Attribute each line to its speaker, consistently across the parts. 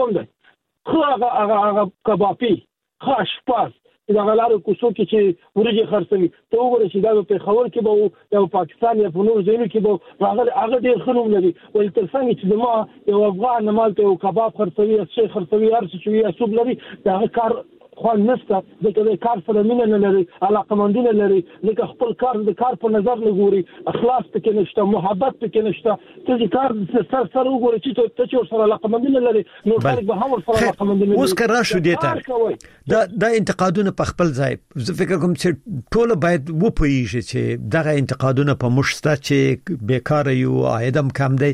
Speaker 1: کوم دی خو هغه کبابي خاص پاس دا غلارو کوڅو کې چې ورجې خرڅوي ته وګوره چې دا په خبر کې به یو پاکستان یا په نور ځایونو کې به هغه ډېر ښه نوم لري ولې تر څنګه چې زما یو افغان مالته یو کباب خرڅوي شي خرڅوي هر څه چې یې سوب لري دا کار خو نسته د کار سره مینه نه لري علاقمندي نه لري لکه خپل کار د کار په نظر نه ګوري اخلاص پکې نشته محبت پکې نشته ته چې کار سره وګوري چې ته چې سره علاقمندي نه لري نو خلک به هم سره علاقمندي نه لري
Speaker 2: اوس کار شو دیته دا انتقادونه په خپل ځای زه فکر کوم چې ټول باید وپوهیږي چې دغه انتقادونه په مشسته چې بیکار یو عاید کم دی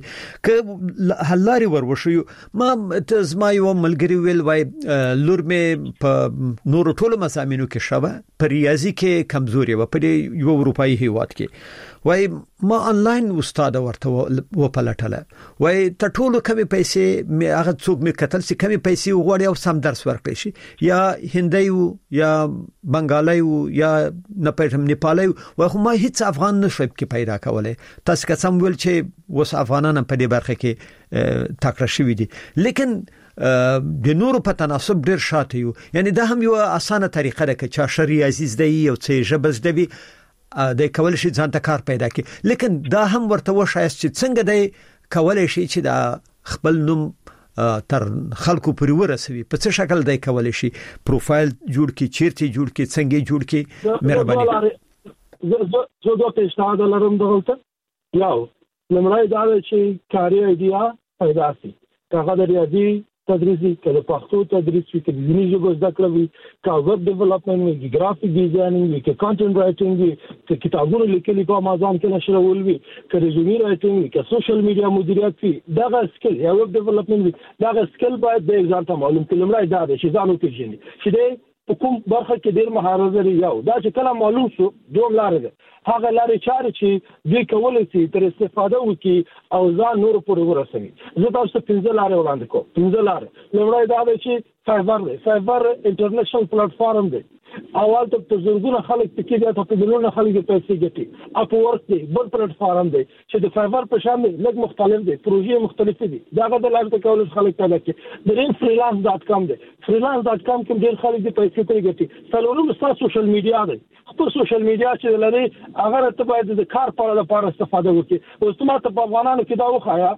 Speaker 2: که حلاري وروشو ما زما یو ملګری ویل وای لور مې په نور ټول مسامینو کې شوه په ریاضي کې کمزوري و په یو اروپאי هیواد کې وای ما انلاین استاد ورته و پلټله وای ته ټول کمی پیسې هغه څوک مې کتل چې کمی پیسې وغوړي او سم درس ورکړي شي یا هندي یا بنگالي یا نه پېژم نیپالي وای خو ما هیڅ افغان نشم کې پیدا کولای تاسو که سم ویل چې وس افغانان په دې برخه کې تکړه شوي دي لیکن د نورو په تناسب ډیر شاته یو یعنی دا هم یو اسانه طریقه ده چې شری عزیز دی یو څه جبز دی د کول شي ځان ته کار پیدا کی لیکن دا هم ورته وشایست چې څنګه دی کول شي چې دا خپل نوم تر خلکو پورې ورسوي په څه شکل دی کول شي پروفایل جوړ کی چیرته جوړ کی څنګه جوړ کی مهرباني
Speaker 1: زه دوه پیشنهاد لرم دلته یو لمړی دا چې کاري ایډیا پیدا شي هغه د ریاضي تدریسي کله پښتو تدریس وي کله ځینې ژبه زده کړه وي کا ویب ډیولپمنٹ وي ګرافیک ډیزاینینګ وي کې کانټنټ رائټینګ وي چې کتابونه لیکلي په امازون کې نشرول وي که ریزومي رائټینګ وي که سوشل میډیا مدیریت وي دغه سکل یا ویب ډیولپمنٹ وي دغه سکل باید د ځان ته معلوم کړي لمړی دا دی چې ځان وپېژني چې د کوم برخه کې ډېر مهارت لري یو دا چې کله معلوم شو دوم لارې ده هغه لارې چارې چې دوی کولای شي تر استفاده وکړي او ځان نور پورې ورسوي زه تاسو ته 15 لارې وړاندې کوم 15 لارې لمړی دا دی چې فایبر انټرنیشنل پلیټفارم دی اول ته زرګونه خلک پکې دي ته بدلونه خلک پیسې ګټي اپ ورک دی بل پلیټفارم دی چې د فایبر په شان دی لږ مختلف دی پروژې مختلف دي داغه د لارې کولای خلک پیدا کړي د freelance.com دی freelance.com کې ډېر خلک د پیسې ته ګټي څلورم ستاسو سوشل میډیا دی خپل سوشل میډیا چې لري هغه ته باید د کار لپاره استفاده وکړي اوس ته په افغانانو کې دا وخایا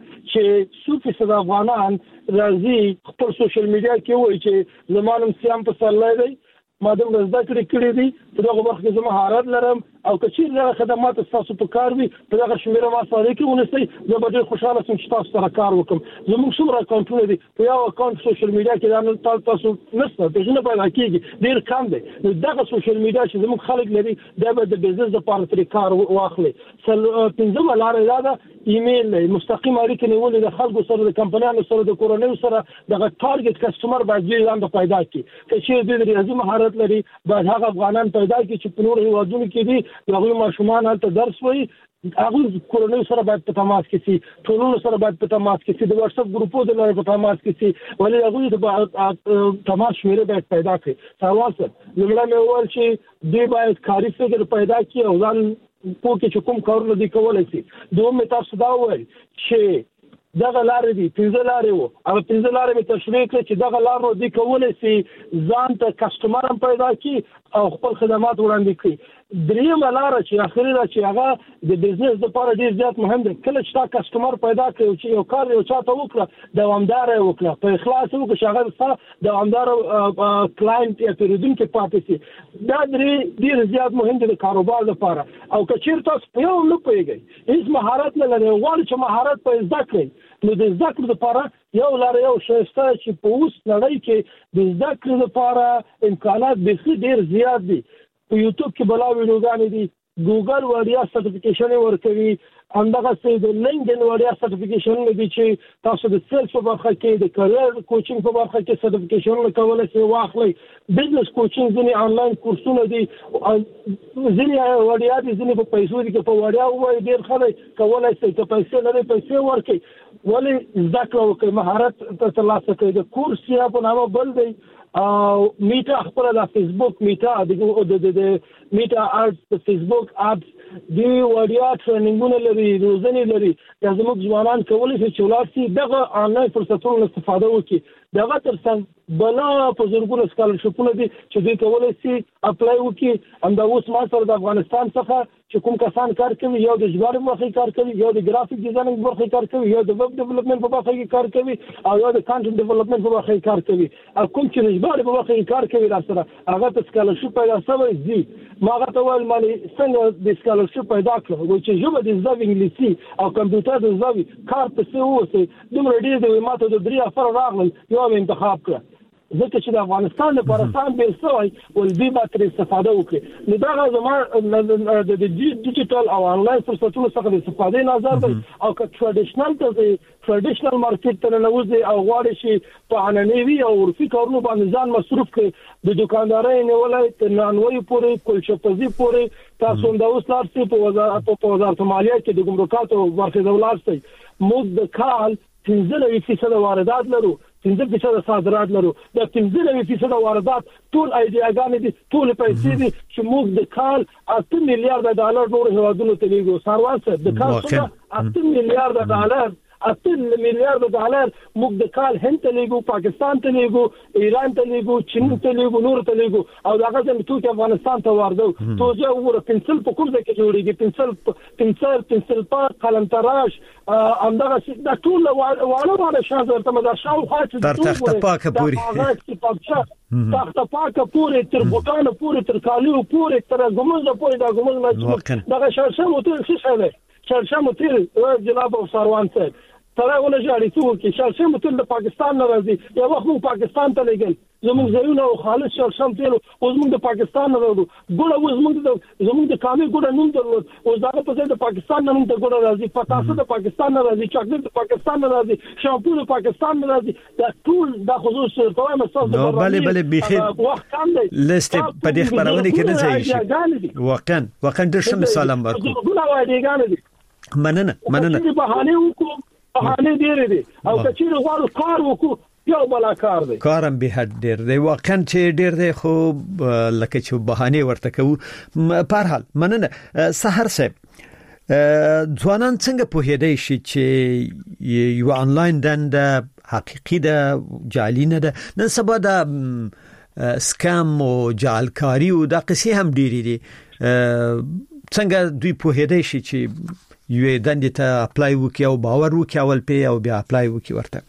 Speaker 1: چې 100% افغانان راځي خپل سوشل میډیا کې وایي چې زمونږ سیام په سره دی ما د زده کړې دي په دغه وخت کې زما مهارت لرم او کچیر دغه خدمات تاسو په کار وي په دغه شمیره ما سره کې ونسي زه به ډېر خوشاله شم چې تاسو سره کار وکم زموږ څومره اکاونټونه دي په یو اکاونټ سوشل میډیا کې دا تاسو نشته د ژوند په حقیقت ډېر کم دی نو دغه سوشل میډیا چې زموږ خلک لري دا به د بزنس لپاره تر کار واخلي پنځمه لارې دا ایمیل مستقیم اړیکې نیول د خلکو سره د کمپنیانو سره د کورنیو سره دغه ټارګټ کسٹمر باندې ځان پیدا کړي چې د ریاضي مهارت لري باید هغه افغانان پیدا کړي چې په نور هیوادونو کې دي هغه ماشومان هلته درس وایي هغه کورنیو سره باید په تماس کې سي ټولونو سره باید په تماس کې سي د واتس اپ ګروپو د لارې په تماس کې سي ولې هغه د تماس شمیره باید پیدا کړي تاسو لمړی مې وویل چې دوی باید کاري فکر پیدا کړي او ځان پوهه چې کوم کارونه دي کولای شي دوم تاسو دا وایي چې دغه لارې دي 15 لارې وو هغه 15 لارې مې تشریح کړې چې دغه لارو دي کولای شي ځان ته کسٹمر هم پیدا کړي او خپل خدمات وړاندې کړي دریمه لار چې اخري دا چې هغه د بزنس لپاره ډیر زیات مهم دی کله چې تا کسٹمر پیدا کړي چې یو کار یو چاته وکړه دوامدار وکړه په اخلاص وکړه چې هغه دوامدار کلاینټ یا پیرودونکو پاتې شي دا ډیر زیات مهم دی د کاروبار لپاره او که چیرته تاسو په یو نه پوهیږئ هیڅ مهارت نه لرئ غواړئ چې مهارت په زده کړئ نو د زده کړې لپاره یو لار یو شایسته چې په اوس نړۍ کې د زده کړې لپاره امکانات بیخي ډیر زیات دي په یوټیوب کې بلا ویډیوګانې دي ګوګل وړیا سرټیفیکیشن ورکوي همدغه څه د لینکډین وړیا سرټیفیکیشن دي چې تاسو د سیلز په برخه کې د کریئر کوچینګ په برخه کې سرټیفیکیشن کولای شئ واخلئ بزنس کوچینګ ځینې آنلاین کورسونه دي ځینې وړیا دي ځینې په پیسو دي چې په وړیا وایي ډېر خلک کولای شي چې پیسې لري پیسې ورکړي ولې زده کړه وکړي مهارت ترلاسه کړي د کورس یا په نامه بل دی او میټا خپل د فیسبوک میټا د میټا آرټس د فیسبوک اپس دی وړیا ټریننګونه لري لري روزنې لري یا زموږ ځوانان کولای شي چې ولاسي دغه آنلاین فرصتونو استفاده وکړي دغه ترڅنګ بلا په زرګونو سکالرشپونه دي چې دوی کولای شي اپلای وکړي همدا اوس ما سره د افغانستان څخه چې کوم کسان کار کوي یو د ژباړې برخه کار کوي یو د ګرافیک ډیزاینینګ برخه کار کوي یو د ویب ډیولپمنٹ په برخه کې کار کوي او یو د کانټنټ ډیولپمنٹ په برخه کې کار کوي او کوم چې ژباړې په برخه کې کار کوي راسره هغه ته سکالرشپ پیدا شوی دي ما هغه ته ویل مالي څنګه د سکالرشپ پیدا کړو چې ژبه د زده انګلیسي او کمپیوټر د زده کار په څه وته دومره ډیر د ماته د 3 افر راغل یو انتخاب کړ ځکه چې د افغانستان لپاره سان به سوي ول دې به تر استفاده وکړي نو دا زموږ د ډیجیټل او انلاین فرصتونو څخه د استفادې نظر دی او که ټریډیشنل مارکیټ ته نوځي او غواړي چې په عنعنوي او عرفي کارونو باندې ځان مصروف کړي د دکاندارۍ نیولای ته نانوي پورې کلچپزي پورې تاسو د اوس لارسي په وزارت مالیه کې د ګمرکاتو ورته دولارسي موږ د کال 15% واردات لرو 15% صادرات لرو د 15% واردات ټول ایډیاګانې دي ټول پیسې دي چې موږ د کال 8 میلیارډ ډالر نور هیوادونو ته لیږو سروانسه د کال څخه 8 میلیارډ ډالر 8 میلیارډ ډالر موږ د کال هند ته لیږو پاکستان ته لیږو ایران ته لیږو چین ته لیږو نور ته لیږو او دغه ځم ټول افغانستان ته واردو توجه وګوره پنسل په کوم ځای کې جوړیږي پنسل پاک قلم تراش همدغه د ټول واړه شاته ته مدا شاو خاطر
Speaker 2: تر تخته پاکه پوری
Speaker 1: تخته پاکه پوری تر بوتانو پوری تر کالیو پوری تر ګمز پوری دا ګمز دغه شرشمو ته څه شوه شرشمو تیر جناب سروان صاحب ترا ولا جاري څو کې شرشم تل د پاکستان نه راځي یو وخت مو پاکستان ته لګل زموږ ځایونه او خالص شرشم تل اوس موږ د پاکستان نه راځو ګوره اوس موږ د کامي ګوره نوم درلود اوس دا په ځای د پاکستان نه موږ ګوره راځي پتاسه د پاکستان نه راځي چاکلیټ د پاکستان نه راځي شامپو د پاکستان نه راځي دا ټول د خصوص توای مساس
Speaker 2: نو بله بخیر لست په دې خبرونه کې نه ځای واقعا د شم سلام ورکو
Speaker 1: ګوره وای دیګانه دي مننه بهانه وکړو بهانه ډېر دي او کچیر غواړو کار وکړو یو بلا کار دی
Speaker 2: کارم به حد ډېر دی واقعا چې ډېر دی خو لکه چې بهانه ورته کوو په هر حال مننه سحر صاحب ځوانان څنګه پوهېدای شي چې یو انلاین دند حقيقي ده جعلي نه ده نن سبا د سکام او جعلکاری او د قصې هم ډېری دي څنګه دوی پوهېدای شي چې یو دندې ته اپلای وکي او باور وکي اول په او بیا اپلای وکي ورته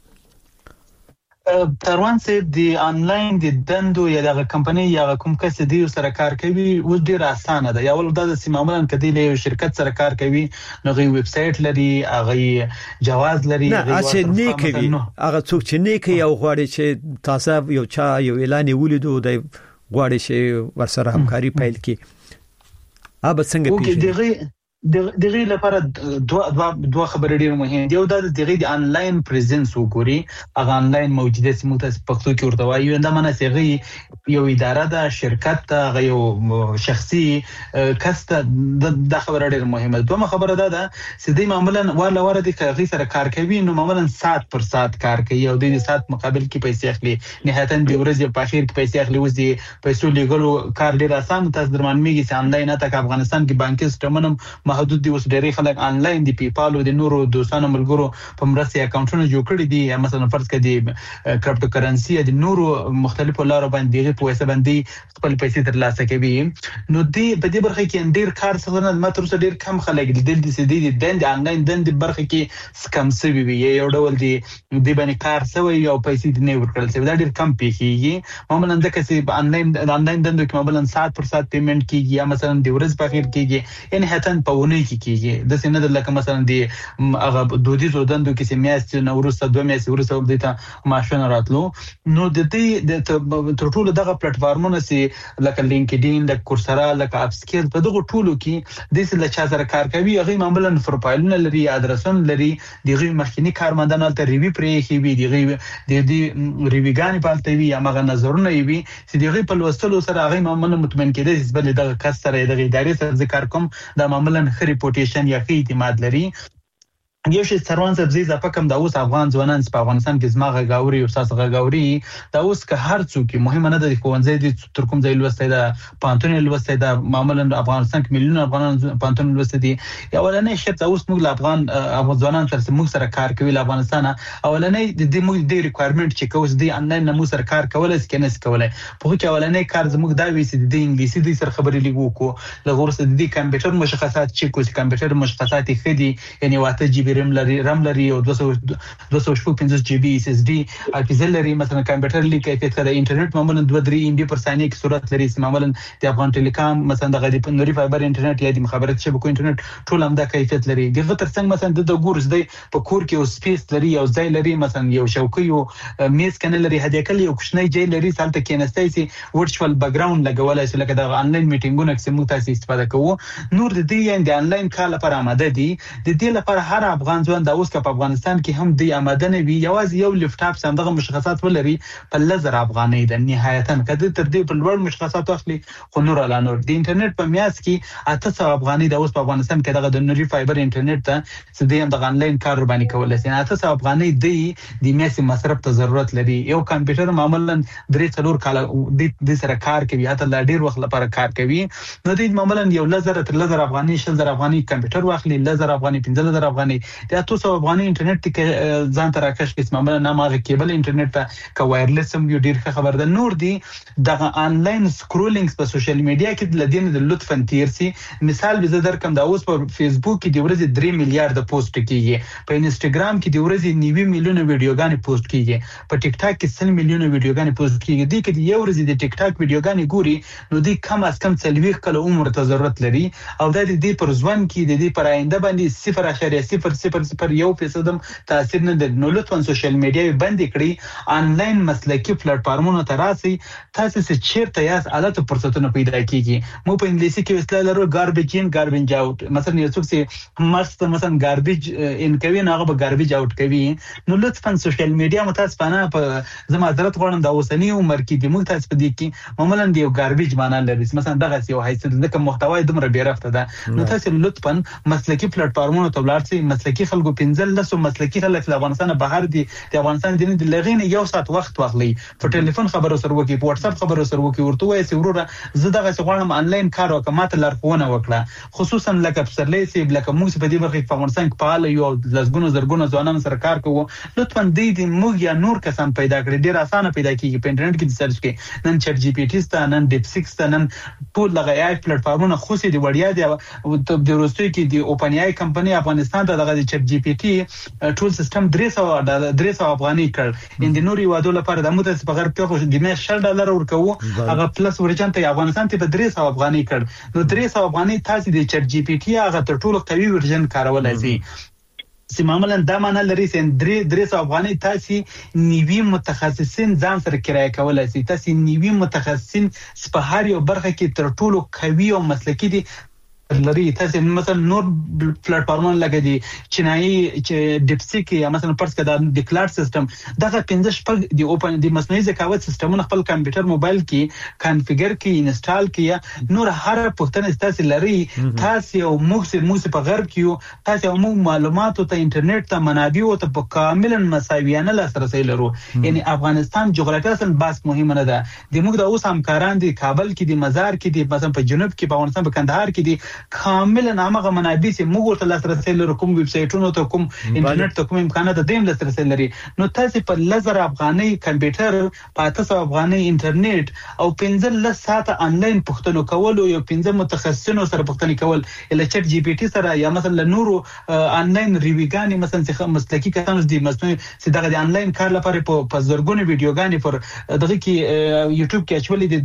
Speaker 3: تروان سه دی انلاین د دندو یا د کمپنۍ یا کوم کس دی سره کار کوي و ډیر اسانه ده یا ول د سیماملن کدی له شرکت سره کار کوي نو غي ویب سټ لري هغه جواز لري
Speaker 2: نه اڅ نه کوي هغه څوک چې نه کوي او غواړي چې تاسو یو اعلان ولیدو د غواړي چې ورسره همکاري پیل کړي اب څنګه پیښه
Speaker 3: دغه لپاره دوه خبرې ډېر مهمه دي او دا د انلاین پریزنس وګوري هغه انلاین موجوده سیمه ته پښتو کې ورته وایي دا معنی چې یو اداره ده شرکت ته یو شخصي کس ته د خبره ډېر مهمه دوه خبره ده چې د معمولا ولا ورته کوي سره کار کوي نو معمولا ساعت پر ساعت کار کوي او د ساعت مقابل کې پیسې اخلي نهایتاً د ورځې په اخر کې پیسې اخلي اوس دي پیسو لګولو کار ډېر اسان تاسو درمان میږي چې انلاین ته افغانستان کې بانکي سیستمونه محدود دي اوس ډېری خلک انلاین دي پیپال او د نورو دوستانو ملګرو په مرسته اکاونټونه جوړ کړي دي مثلا فرض کړئ د کرپټو کرنسي د نورو مختلفو لارو باندې په وسه باندې خپل پیسې ترلاسه کوي نو دی په دې برخه کې ډېر کار څنګه ماتر سره ډېر کم خلک دي د سې د انلاین د برخه کې سکم سوي وي یو ډول دي باندې کار سوي او پیسې نه ورکړل سوي دا ډېر کم پیږي معمولا د کسي انلاین دندو کې معمولا ساعت پر ساعت پیمنٹ کیږي یا مثلا د ورځ په اخر کېږي یعنی هتن په ونه کیږي د سینه د لکه مثلا د هغه دودیزو دندو کې سیمیاست نورسته دوه میاشتې ورسته وبدته ماشين راتلو نو د دې د ټولو دغه پلیټ فارمونو سي لکه لینکډین د کورسرا لکه اپ سکیل په دغه ټولو کې د سې لچا سره کار کوي هغه معمولا پروفایلونه لري ادرسون لري دغه مخکینی کارمندانو ته ریوی پرې کوي دغه د ریویګان پالته وي یا مغه نظرونه وي چې دغه په لوستلو سره هغه معمولا مطمئن کېدای چې بل دغه کس سره دغه ادارې سره ذکر کوم د معمولا ریپوټیشن یا اعتماد لري یو شی سروان سبزی ز پکم د اوس افغان ځوانان په افغانستان کې زما غاوري او ساس غاوري د اوس که هر څوک مهمه نه د کوونځي د ترکم ځای لوستي د پانتون لوستي د معمولا افغانستان کې میلیون افغانان پانتون لوستي دي اولنې شرط اوس موږ افغان ځوانان سره موږ سره کار کوي د افغانستان اولنې د موږ د ریکوایرمنت چې کوس دی انلاین نمو سره کار کولای سي کنه کولای په کې اولنې کار زموږ دا ویسي د انګلیسي د سره خبرې لیکو کو لغورس د کمپیوټر مشخصات چې کوس کمپیوټر مشخصات خدي یعنی واته جی رم لري او 255 جی بی اس اس ډي حافظه لري مثلا کمپیوټر لیک کیفیت د انټرنیټ معمولا 2-3 ام بي پر ثانیه کې صورت لري معمولا د افغان ټیلیکام مثلا د غریب نوري فایبر انټرنیټ یا د مخابرات شبکو انټرنیټ ټول هم د کیفیت لري دغه ترڅنګ مثلا د ګورس دی په کور کې او سپیس لري او ځای لري مثلا یو شوکي او میز کنه لري هدیکل یو کوچنی ځای لري سالته کېنستای سي ورچوال بیک گراوند لګولای سي لکه د انلاین میټینګونو کې موږ تاسو استفاده کوو نور د دې یان د انلاین کار لپاره آماده دي د دې لپاره هر افغان ځوان د اوس په افغانستان کې هم دی آماده نه وي یوازې یو لپټاپ سمدغه مشخصات ولري په لزر افغاني د نهایتا کده تر دې په لوړ مشخصات اخلي خو نور اعلان د انټرنیټ په میاس کې 800 افغاني د اوس په افغانستان کې دغه د نوري فایبر انټرنیټ ته سدي هم د انلاین کار باندې کولای شي 800 افغاني د میاس مصرف ته ضرورت لري یو کمپیوټر معمولا 3-4 کال د سره کار کوي حتی لا ډیر وخت لپاره کار کوي نو د معمولا یو لزر تر لزر افغاني 6000 افغاني کمپیوټر واخلي لزر افغاني 15000 افغاني د 200 افغاني انټرنیټ کې ځان تر راکش کې معمولا نامه کیبل انټرنیټ ته کا وایرلیس هم یو ډیر خبر ده نور دی د انلاین سکرولینګ په سوشل میډیا کې لدین د لطفا تیرسي مثال به زه درکم دا اوس په فیسبوک کې د ورځې 3 میلیارډ پوسټ کیږي په انستګرام کې د ورځې 9 میلیونه ویډیوګانې پوسټ کیږي په ټیک ټاک کې 100 میلیونه ویډیوګانې پوسټ کیږي د کې یو ورځې د ټیک ټاک ویډیوګانې ګوري نو د کم از کم 40 کال عمر ته ضرورت لري او د دې پر ځوان کې د دې پر آینده باندې 0.001% تاثیر نه د نو لطفا سوشل میډیا باندې کړی انلاین مسلکی پلیټ فارمونو ته راسي تاسو چې چیرته یاس عادت فرصتونه پیدا کیږي مو په انګلیسي کې اصطلاح لرو ګاربیج ان ګاربیج اوټ مثلا یو څوک چې مست مثلا ګاربیج ان کوي نه هغه به ګاربیج اوټ کوي نو لطفا سوشل میډیا متاسفانه په زما حضرت غوړم د اوسنی عمر کې د موږ تاسو په دې کې معمولا د یو ګاربیج معنی لري مثلا دغه یو حیثیت د کوم محتوی دومره بیرفته ده نو تاسو لطفا مسلکی پلیټ فارمونو ته ولاړ شئ مسلکی خلکو 15 مسلکی خلک د افغانستان بهر دي د افغانستان د لغین یو ساعت وخت واخلي په ټلیفون خبرو سره وکي په واتس اپ خبرو سره وکي ورته وایي چې وروره زه دغه غواړم انلاین کار وکم ماته لارښوونه وکړه خصوصا لکه پسرلې سي لکه موږ په دې برخه کې په افغانستان کې فعال یو لزګونو زرګونو ځوانان سره کار کوو لطفا دې موږ یا نور کسان پیدا کړی ډیر اسانه پیدا کیږي په انټرنیټ کې سرچ کې نن چټ جی پی ټی ستا نن ډیپ سکس تا نن ټول لغه آی پلیټ فارمونه خو سي دی وړیا دی او د روستوي کې دی اوپن آی کمپنی افغانستان ته دغه چټ جی پی ټی ټول سیستم 300 افغاني کړ ان د نوري وادو لپاره د متس په غرب کې خو د $10 ورکوو هغه پلس ورجن ته افغانستان ته په 300 افغاني کړ نو 300 افغاني تاسو د چټ جی پی ټی هغه تر ټولو قوي ورجن کارولای شي معمولا دا معنی لري چې 300 افغاني تاسو نیوي متخصصین ځان سره کرایه کولای شي تاسو نیوي متخصصین په هر یو برخه کې تر ټولو قوي او مسلکي دي لري تاسو مثلا نور پلیټ فارمونه لګی دي چینایي چې ډیپسیک یا مثلا پرس کې د کلاود سیستم دغه 15 شپږ دی اوپن دی مصنوعي ذکاوت سیستمونه خپل کمپیوټر موبایل کې کنفیګر کې انسټال کې نور هر پښتنه تاسو لري تاسو او موږ په غرب کې تاسو مو معلوماتو ته انټرنیټ ته منابع او ته کاملا مساویانه لاسرسي لرو یعنی افغانستان جغرافیاً بس مهمه نه ده د موږ د اوس همکاران دي کابل کې دي مزار کې دي مثلا په جنوب کې په افغانستان په کندهار کې دي کاملا هغه منابع چې موږ ته لاسرسي لرو کوم ویب سایټونو ته کوم انټرنیټ ته کوم امکانات د دیم لاسرسي لري نو تاسو په لزر افغاني کمپیوټر په 800 افغاني انټرنیټ او 15 ساعت انلاین پښتنو کول او 15 متخصصینو سره پښتني کول اله چټ جی پی ټی سره یا مثلا نورو انلاین ریویګانی مثلا چې مسلکی کسان دي مثلا چې دغه د انلاین کار لپاره په زرګونو ویډیوګانی پر دغه کې یوټیوب کې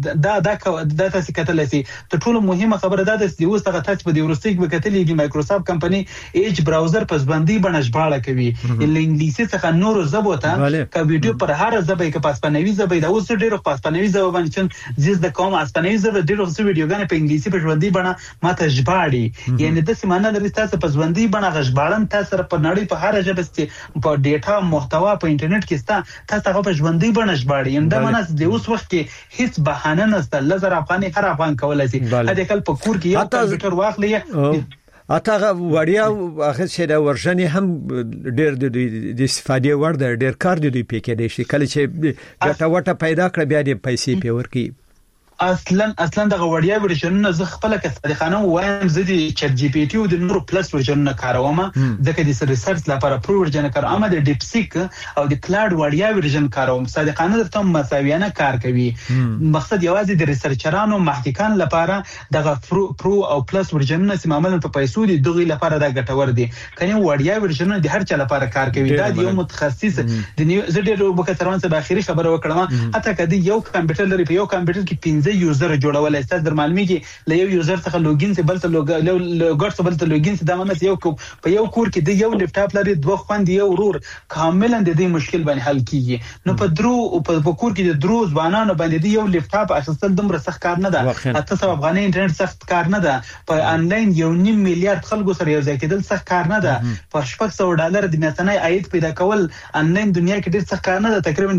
Speaker 3: اچولې دا تاسو کتلای شئ ته ټول مهمه خبره ده چې اوس دغه تاسو په دې ورستۍ کې کتلې چې مایکروسافټ کمپنی ایج براوزر په ځبندۍ باندې ژباړه کوي ال انګلیسي څخه نور زبوته ک ویډیو پر هر زبې کې پاسپنوي زبې دا اوس ډیرو پاسپنوي زبې باندې چې د کوم اسپنوي زبې ډیرو ویډیوګانې په انګلیسي په ژبندۍ باندې ماته ژباړي یعنی د سیمانه لري تاسو په ژبندۍ باندې ژباړن تاسو په نړۍ په هر ژبه کې په ډیټا محتوا په انټرنیټ کې تاسو په ژبندۍ باندې ژباړي انده مناس د اوس وخت کې هیڅ بهانه نشته لزر افغاني هر افغان کولای شي هدا کل په کور کې یو کمپیوټر واخلي
Speaker 2: اته وړیا هغه چې دا ورژن هم ډېر د استفادې وړ د ډېر کار دی په کې دی کله چې ګټه وټه پیدا کړ بیا د پیسې په ورکی
Speaker 3: اصلا د غوړیا ورژن زه خپل کسبخانه وایم زه د چټ جی پی ټی او د نورو پلس ورژن کاروم ځکه د ریسرچ لپاره پرو ورژن کاروم د ډیپسیک او د کلاود وړیا ورژن کاروم صادقانه درته مساویانه کار کوي مقصد یوازې د ریسرچرانو محققان لپاره د پرو او پلس ورژن سم عمل په پیسو دي دغه لپاره د ګټور دي کني وړیا ورژن د هر چا لپاره کار کوي دا یو متخصص د زه ډېر وبکترون څخه اخیری خبره وکړم حتی کدی یو کمپیوټر لري په یو کمپیوټر کې د یوزر جوړول استاد در معلومیږي له یو یوزر څخه لوګین سي بل ته لوګر څخه بل ته لوګین سي دا معنی یو په یو کور کې د یو لپټاپ لري دوه خوند یو ورور کاملا د دې مشکل باندې حل کیږي نو په درو په کور کې د درو ځوانانو باندې د یو لپټاپ اخیستل دومره سخت کار نه ده حتی سبب افغاني انټرنیټ سخت کار نه ده په انلاین 1.5 میلیارډ خلکو سره یو ځای کېدل سخت کار نه ده په $600 د میاشتنۍ عاید پیدا کول انلاین دنیا کې ډېر سخت کار نه ده تقریبا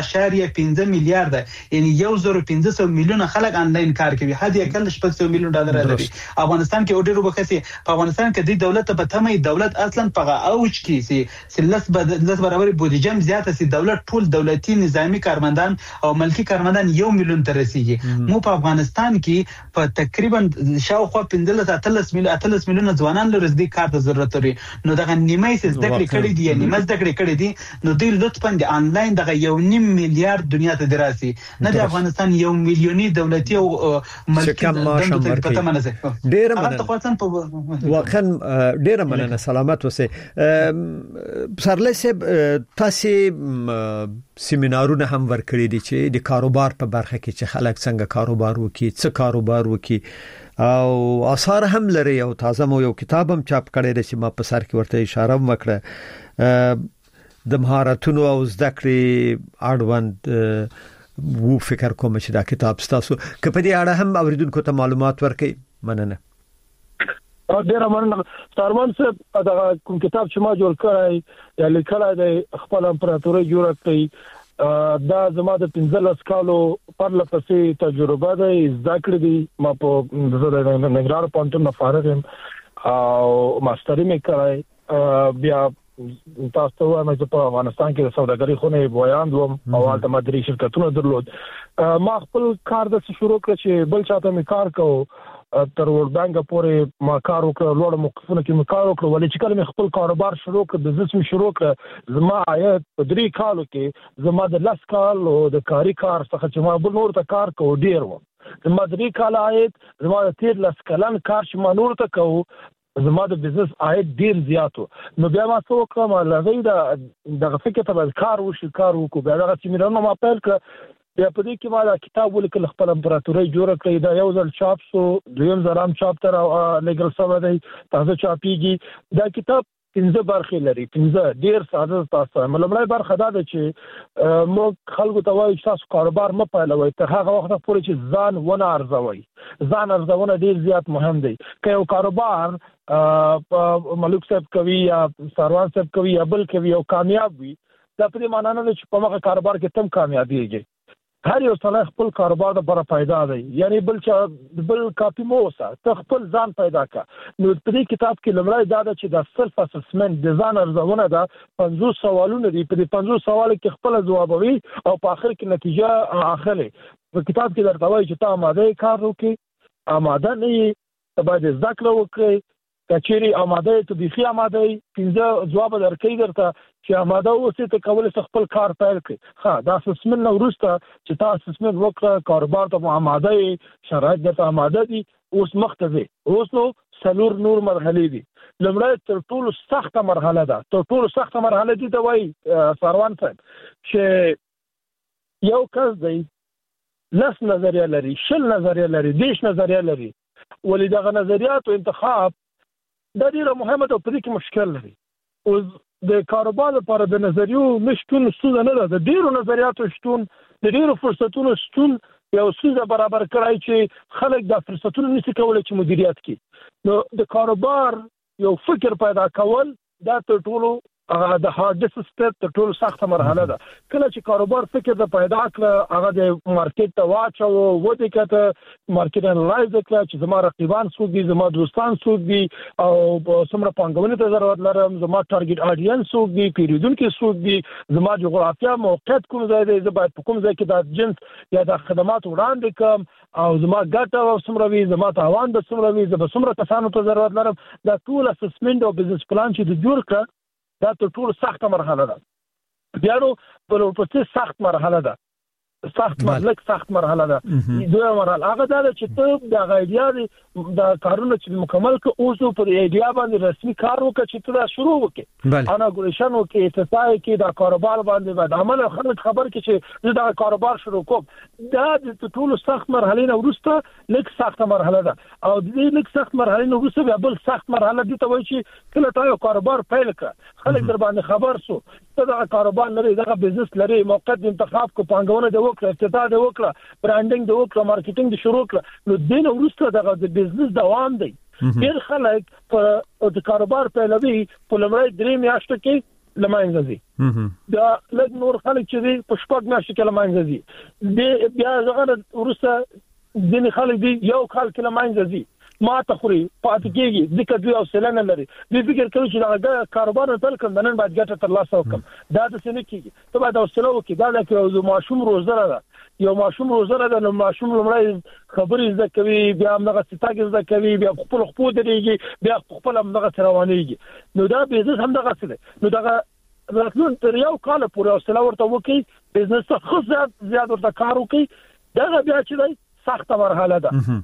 Speaker 3: 1.5 میلیارډ یعنی 1.5 میلیون خلک انلاین کار کوي هدي کله $600 میلیون لري افغانستان کې اورډر وبکسي په افغانستان کې د دولت په تمه دولت اصلا په اوج کې سي لس برابر بودیجه زیاته سي دولت ټول دولتي نظامی کارمندان او ملکی کارمندان 1 میلیون تر رسیدي مو په افغانستان کې په تقریبا شاوخوا 15 میلیون ځوانان لري د کار ته ضرورت لري نو دغه نیمه سي ذکر کړی دی نیمه ذکر کړی دی نو د لطفا د انلاین دغه 1.5 میلیارډ دنیا ته دراسي نه د افغانستان 1 میلیونی دولتي او ملکی دندو ته پته منځه
Speaker 2: ډیر مننه واقعا ډیر مننه سلامت اوسه سرلی صاحب تاسو سیمینارونه هم ورکړي دي چې د کاروبار په برخه کې چې خلک څنګه کاروبار وکړي څه کاروبار وکړي او آثار هم لري او تازه مو یو کتاب هم چاپ کړی دی چې ما په سر کې ورته اشاره وکړه د مهارتونو او زده کړې اړوند وو فکر کوم چې دا کتاب تاسو که په دې اړه هم اوریدونکو ته معلومات ورکړئ مننه
Speaker 1: ډیر مننه سارمان صاحب دا کوم کتاب چې ما جوړ کړی یا لیکلای دی خپل امپراتوري جوړ کړی دا زما د 15 کالو پر لپسې تجربه ده زده کړې دي ما په ننګرهار پوهنتون نه فارغ یم او ماستري مې کړی بیا تاسو وایم چې په افغانستان کې د سوداګرۍ خونې بویان دوم او د مدري شرکتونو درلود ما خپل کار د شروع کړ چې بل چاته مې کار کوو تر وربانګ پورې ما کار وکړ لوړ موقفونه کې مې کار وکړ ولې چې کله مې خپل کاروبار شروع کړ د بزنس شروع کړ زما عاید په 3 کالو کې زما د 10 کالو د کاری کار څخه چې ما بل نور ته کار کوو ډیر و زما 3 کال عاید زما د 13 کلن کار چې ما نور ته کوو زما د بزنس عاید ډیر زیاتو نو بیا ما څه وکړم لږه د فکر ته کار وکړو بیا دا چې مې ما پیل کړ بیا په دې کې ما دا کتاب ولیکل خپل امپراتوري جوړ کړی دا یو ځل چاپ شو دویم ځل چاپ تر لګل سره دی تاسو چاپیږي دا کتاب 15 برخې لري 15 ډیر ساده تاسو ملمړی برخه دا ده چې مو خلکو ته وایي تاسو کاروبار مه پیلوئ تر هغه وخت پورې چې ځان ونه ارزوي ځان ارزونه ډیر زیات مهم دی که یو کاروبار ملک صاحب کوي یا سروان صاحب کوي یا بل کوي او کامیاب وي دا په دې معنی نه ده چې په هغه کاروبار کې تم کامیابیږي هر یو سره خپل کاروبار لپاره پیدا دی یعنی بل کاپی موسه ته خپل ځان پیدا کا نو په دې کتاب کې لمړی دا چې د سلف اسسمنت د ځان ارزونه ده 50 سوالونه دي په دې 50 سوال کې خپل جوابوي او په اخر کې نتیجه اخلي په کتاب کې درته وایي چې ته آماده کار وکړي آماده نه یې ته باید زده کړه وکړي کچېری آماده ته بيخي آماده 15 جواب درکې درته چې آماده اوسې ته کول خپل کار پیل کړي ها دا اسسمنت نو ورسته چې تاسو اسسمنت وکړه کاروبار ته آماده شرایط درته آماده دي اوس مختزي اوس نو سلور نور مرحله دي لمړی تر ټولو سخته مرحله ده تر ټولو سخته مرحله دي دا وایي سروان صاحب چې یو کس دی لس نظریه لري شل نظریه لري دیش نظریه لري ولې دغه نظریات او انتخاب دا ډیره مهمه ده په دې کې مشکل لري او د کاروبار لپاره د نظریو نشټون ستونزه نه ده د ډیرو نظریاتو شتون د ډیرو فرصتونو شتون یو څه برابر کړای چې خلک د فرصتونو نشي کولای چې مدیریت کړي نو د کاروبار یو فکر پیدا کول دا تر ټولو هغه د هارډست سټپ ته ټول سخت مرحله ده کله چې کاروبار فکر د پیدا کړ هغه د مارکیټ ته واچو و دې کته مارکیټ انالایز کړ چې زما رقیبان څوک دي زما دوستان څوک دي او څومره پانګونې ته ضرورت لرم زما ټارګټ اډینس څوک دي پیریدونکو څوک دي زما جغرافیه موقعیت کوم ځای دی زه باید کوم ځای کې د جنس یا د خدمات وړاندې کوم او زما ګټه څومره وي زما تاوان د څومره وي زما څومره کسانو ته ضرورت لرم دا ټول اسسمنت او بزنس پلان چې د جوړ کړ دا ټول سخت مرحله ده بیا نو په سخت مرحله ده سخت مرحله ده دوه مرحله هغه دا چې ته د غایډیا د کارونه چې مکمل ک اوسو پر ایډیا باندې رسمي کار وکړي چې ته شروع وکړي اناګوریشن وکړي تصای کې د کاروبار باندې باید عمل خبر کې چې زه د کاروبار شروع کوم دا د ټول سخت مرحله نه ورسته لک سخت مرحله ده او د دې لک سخت مرحله نه ورسته بیا بل سخت مرحله دي ته وایي چې کله تا یو کاروبار پیل کړ خلک در باندې خبر سو ته دا کاروبار لري دا بزنس لري موقع د انتخاب کو پانګونه د وکړه افتتاح د وکړه برانډینګ د وکړه مارکیټینګ د شروع کړه نو دین ورسته د بزنس دوام دی ډیر خلک په کاروبار پیلوي په لمړی درې میاشتو کې لمانځي دا لږ نور خلک چې په شپږ میاشتو کې لمانځي بیا ځغه ورسته دین خلک دی یو کال کې لمانځي ما ته خوري پاتې کېږي د کډوي او سلنه لري د فکر کوي چې دا کاروبار تل کوم نن باید ګټه ترلاسه وکم دا د سنې کېږي ته باید اوسلو کې دا د ماشوم روزنه ده یو ماشوم روزنه ده نو ماشوم لمړی خبرې زده کوي بیا موږ ستاګ زده کوي بیا خپل درېږي بیا خپل موږ روانيږي نو دا بزنس هم دغه څه نو دغه راتلون تر یو کال پورې اوسلو ورته وکي بزنس ته خو زیات ورته کار وکي دا بیا چې سخت مرحله ده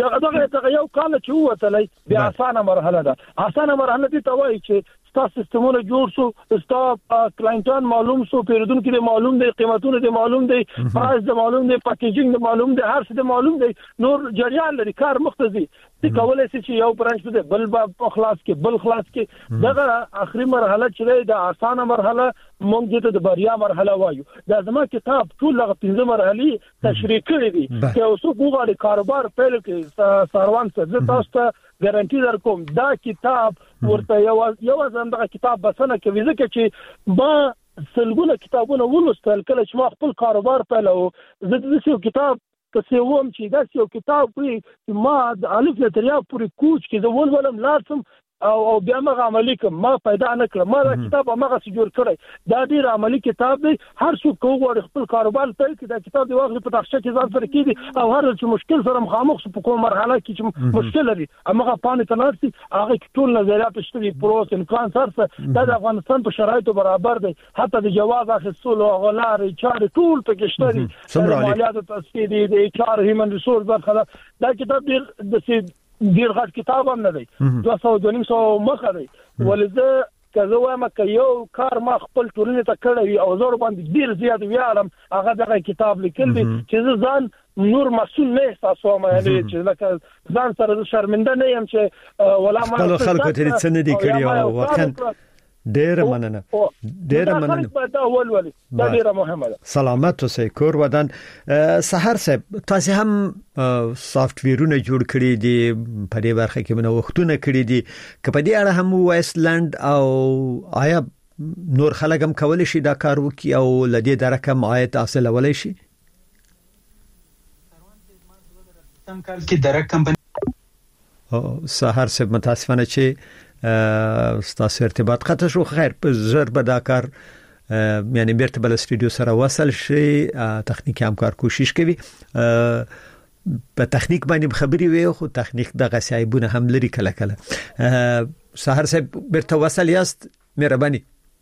Speaker 1: دغه یو کال چې وته بیا اسانه مرحله ده اسانه مرحله دي ته وایي چې تاسو سیستمونه جوړ شو تاسو کلاینټان معلوم شو پیرودونکو دې معلوم دي قیمتونه دې معلوم دي پرایس دې معلوم دي پیکیجینګ دې معلوم دي هر څه دې معلوم دي نور جریان لري کار مختزي چې کولای شي چې یو برانچ دې بل با خلاص کې بل خلاص کې دغه اخري مرحله چې د اسانه مرحله مونږ ته د بریا مرحله وایو دا زما کتاب ټول هغه 15 مرحلي تشریح کړی دي چې اوسو وګورئ کاروبار پیل کې ساروان څه تاسو ته ګارانټي درکوم دا کتاب ورته یو ځندغه کتاب بسنه کوي ځکه چې ما سلګونه کتابونه ولوستل کله چې ما خپل کاروبار پیلو زه د یو کتاب څه ووم چې دا یو کتاب وي ما د الف لتریا پورې کوچ کې زه ولولم لازم او بیا ما عملی کوم ما پیدا نه کړم ما دا کتاب هغه څه جوړ کړی دا ډیر عملی کتاب دی هر څوک کوغور خپل کاروبار پیل کړي دا کتاب دی واخلي په تخته کې ځان سره کېدي او هر څه مشکل سره مخامخ په کومه مرحله کې چې مشکل لري هغه پانه تناسي هغه ټول نظریات شته پروس امکان سره دا د افغانستان په شرایطو برابر دی حتی د جواز اخیستلو غلار چاري ټول پکې شته دي مالیات تصفیه دي د چار هیومن ریسورس برخه دا کتاب ډیر غټ کتاب هم نه دی 200 مخه دی ولزه کزه وایم ک یو کار ما خپل ټولنې ته کړی او زور باندې ډیر زیات ویالم هغه دغه کتاب لیکل دي چې ځان نور مسؤل نه احساسوم یعنی چې لکه ځان سره شرمنده نه يم چې ولا ما
Speaker 2: خلکو ته څه نه دی کړی او وخت ډیر مننه
Speaker 1: دا ول دا ډیر مهمه ده
Speaker 2: سلامت اوسئ کور ودان سحر صاحب تاسو هم سافټ ویرونه جوړ کړی دي په دې برخه کې منو وختونه کړی دي کپه دې اړه هم وایسلند او آیا نور خلک هم کولای شي دا کار وکي او لدی درکم عاید حاصل ولای شي
Speaker 3: سم کال کې درک کمپنی
Speaker 2: سحر صاحب متاسفانه چې ستاسو ارتباط قطع شو خیر په زر به دا کار یعنی بیرته بل استودیو سره وصل شي تخنیکی همکار کوشش کوي په تخنیک باندې خبري وي خو تخنیک دغه سایبونه هم لري کله کله سحر صاحب بیرته وصل یاست مهرباني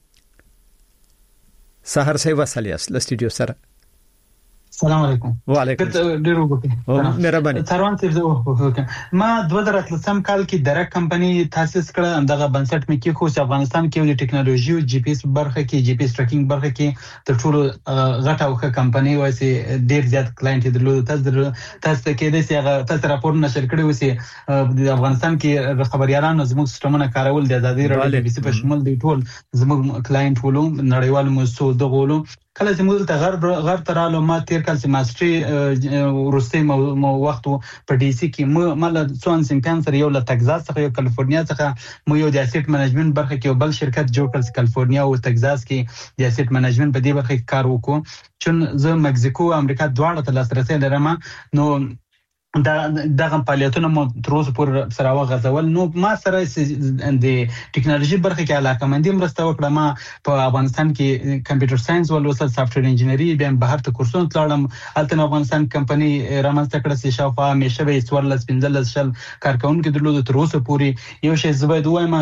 Speaker 2: سحر صاحب وصل یاست استودیو سره
Speaker 3: السلام علیکم
Speaker 2: وعلیکم
Speaker 3: ډیر وګورئ
Speaker 2: مهرباني
Speaker 3: ثروان صاحب ما 2013 کال کې درک کمپنی تاسیس کړه دغه بنسټ مې کې خو افغانستان کې د ټکنالوژي او جی پی اس برخه کې جی پی اس ټریکینګ برخه کې د ټولو غټه او ښه کمپنی وایي ډیر زیات کلاینټ درلود تاسو کې د سیغه تاسو راپور نشر کړی وسی د افغانستان کې خبريالانو زموږ سیستمونه کارول د ازادي راډیو بي سي په شمول د ټول زموږ کلاینټ ولوم نړیوال موسسو د غولو کله چې موږ ته غرب ترالو ما تیر کال چې ماستري ورسته مو وخت په ډي سي کې مال څون سیمپان سره یو له تگزاس څخه یو کالیفورنیا څخه مو یو د اسید منیجمنت برخه کې یو بل شرکت جوړ کړ کالیفورنیا او تگزاس کې د اسید منیجمنت په دې برخه کې کار وکړو چې زه مکسیکو او امریکا دواړه ته لاسرسي لرم نو دغه فعالیتونه مو تر اوسه پورې سره وغځول نو ما سره د ټکنالوژي برخه کې علاقمندي مرسته وکړه ما په افغانستان کې کمپیوټر ساينس ولوسل سافټویر انجینری بیا بهر ته کورسونه تلم الته افغانستان کمپنی رامنځته کړه چې شاوخوا همیشه به 14 شل کارکونکو درلود تر اوسه پورې یو شی زبید وایم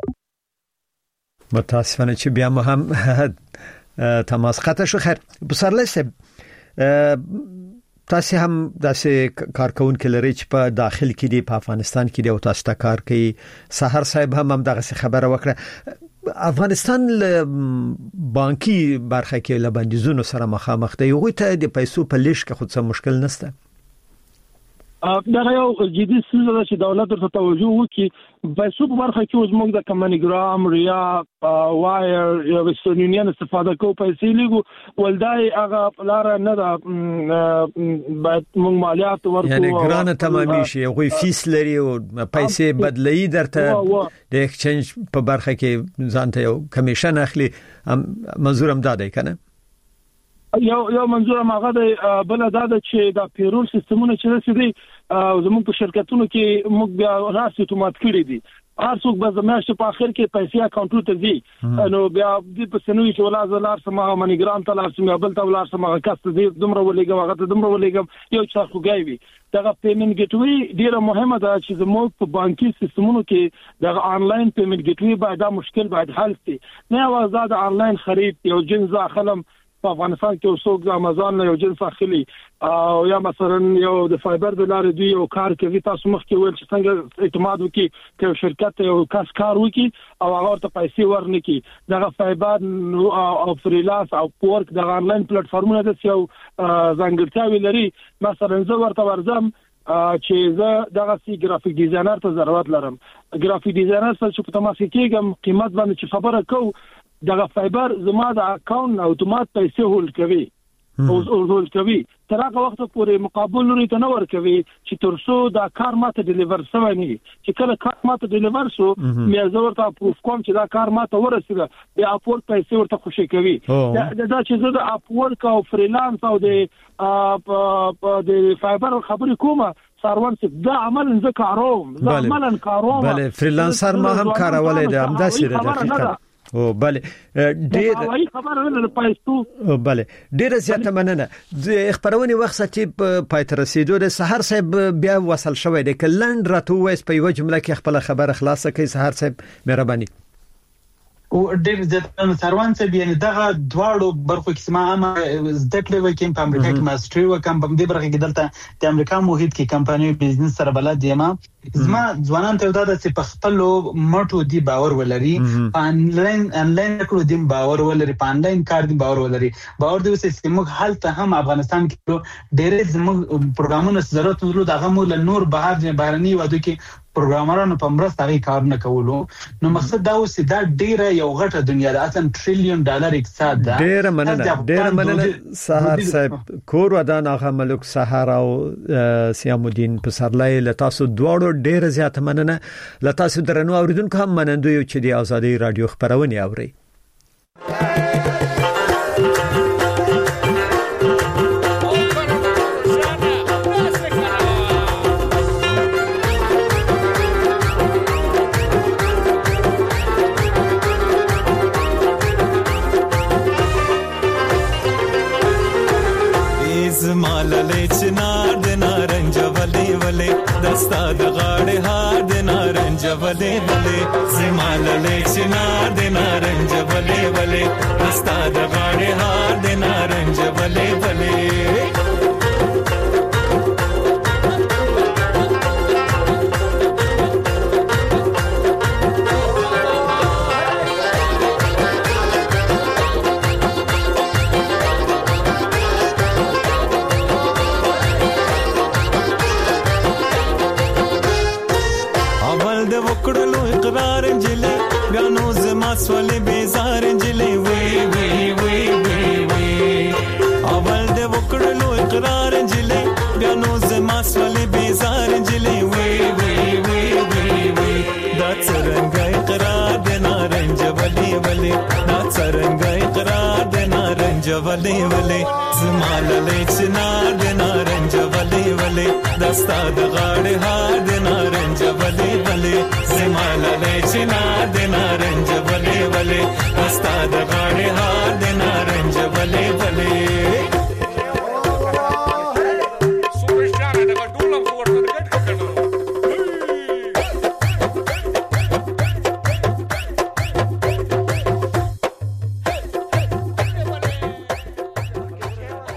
Speaker 2: متاسفانه چې بیا مو هم تماس قطع شو. خیر بسرله سه تاسو هم داسې کارکونکو لري چې په داخل کې دی په افغانستان کې دی او تاسو ته کار کوي. سحر صاحب هم دغه خبره وکړه افغانستان بانکي برخه کې له بندیزونو سره مخامخ دی یو ته د پیسو په لیش کې خود څه مشکل نشته.
Speaker 1: دا یو جدي څه ده چې دولت ورته توجه وکړي پیسو په برخه کې اوس موږ د کمانیګرام ریا وایر یا وسترن یونین استفاده کوو پیسې لګو ولدای هغه لار نه ده باید موږ مالیات ورکړو
Speaker 2: یعنی ګرانه تمامي شي غوي فیس لري او پیسې بدلي درته د ایکسچینج په برخه کې ځانته یو کمیشن اخلي منظورم داده کنه
Speaker 1: یو منظور ماغه د بل ادا چې دا پیرول سیستمونه چې رسېدي زموږ په شرکتونو کې موږ بیا راس اتومات کړی دي هر څوک به زموږ په اخر کې پیسې اکاونټ ته ځي نو بیا د پسنوي چې ولا زلار سمه منیګرام ته لار سمه بل ته ولار سمه کاست دي دومره ولېګم هغه ته دومره ولېګم یو څه خوګای وي دا پیمنت ګیټوي ډیره مهمه ده چې زموږ په بانکي سیستمونو کې دا آنلاین پیمنت ګیټوي باید دا مشکل باید حل شي نه آزاد آنلاین خرید یو جنس اخلم په افغانستان کې اوسوک د امازون یو جنس اخلي او یا مثلا یو د فایبر د لارې دی یو کار کوي تاسو مخ کې ویل چې څنګه اعتماد وکي چې شرکت یو کس کار وکي او هغه ته پیسې ورنکي دغه فایبر او فریلانس او پورک د آنلاین پلیټ فارمونه د یو ځانګړتیاوي لري مثلا زه ورته ورزم چې زه دغه سی ګرافیک ډیزاینر ته ضرورت لرم ګرافیک ډیزاینر سره چې په تماس کېږم قیمت باندې چې خبره کوم دغه فایبر زما د اکاونټ اتومات پیسې هولډ کوي او هولډ کوي تر هغه وخت پورې مقابل لري ته نور کوي چې ترڅو دا کار ماته ډیلیور شوی نه چې کله کار ماته ډیلیور شو مې زه ورته پروف کوم چې دا کار ماته ورسېده بیا اپورک پیسې ورته خوشي کوي دا چې زه د اپورک او فریلانس او د فایبر خبرې کومه ساروان چې دا عمل زه کاروم زه عملاً کاروم
Speaker 2: بله فریلانسر ما هم کارولای دی همداسې د دقیقاً او بله ډېر
Speaker 1: خبره نه پېښو
Speaker 2: بله ډېر زیاته مننه د خبرونې وخت چې په تر رسیدو د سحر صاحب بیا وصل شوی دی کلند راته وایس په یو جمله کې خپل خبره خلاصه کوي سحر صاحب مهرباني
Speaker 3: او ډېر ځکه سروان څه بیان دغه دواړو برخو کې سما هم زده کړې وکم په امریکا کې ماستري وکم په دې برخه کې دلته د امریکا محیط کې کمپنی بزنس سره بلد یم زما ځوانان ته دا چې په خپل مټو دی باور ولري انلاین کړو دی باور ولري په انلاین کار دی باور ولري باور دی چې موږ حالت هم افغانستان کې ډېر زموږ پروګرامونو ضرورت درلود هغه مو له نور بهرني وادو کې پروګرامرانو په مرسته هغه کار نه کولو نو مقصد دا اوس دا ډیره یو غټه دنیا ده اصلا $1 trillion اقتصاد ده
Speaker 2: ډیره مننه سحر صاحب کور ودان هغه ملک سحر او سیام الدین پسرلی لتاسو دواړو ډیره زیاته مننه لتاسو درنو اوریدونکو هم منندوی چې دی ازادي رادیو خبرونه اوري
Speaker 4: دستا د غاړې هار د نارنج ولې ولې زمال له چنار د نارنج ولې ولې دستا د غاړې هار د نارنج ولې ولې سولې بیزار انجلې وی وی وی وی वले वले समालले चिनार दे नारंज वले वले दस्ता द गाड़े हार दे नारंज वले वले समालले चिनार दे नारंज वले वले दस्ता द गाड़े हार दे नारंज वले वले